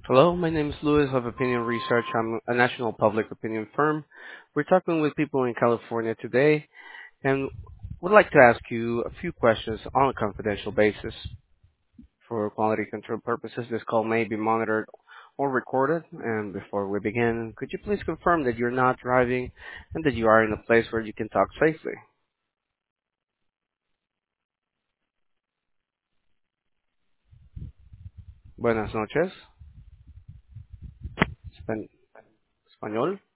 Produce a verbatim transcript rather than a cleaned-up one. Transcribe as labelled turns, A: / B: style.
A: Hello, my name is Louis of Opinion Research. I'm a national public opinion firm. We're talking with people in California today and would like to ask you a few questions on a confidential basis. For quality control purposes, this call may be monitored or recorded. And before we begin, could you please confirm that you're not driving and that you are in a place where you can talk safely? Buenas noches. Span- Español.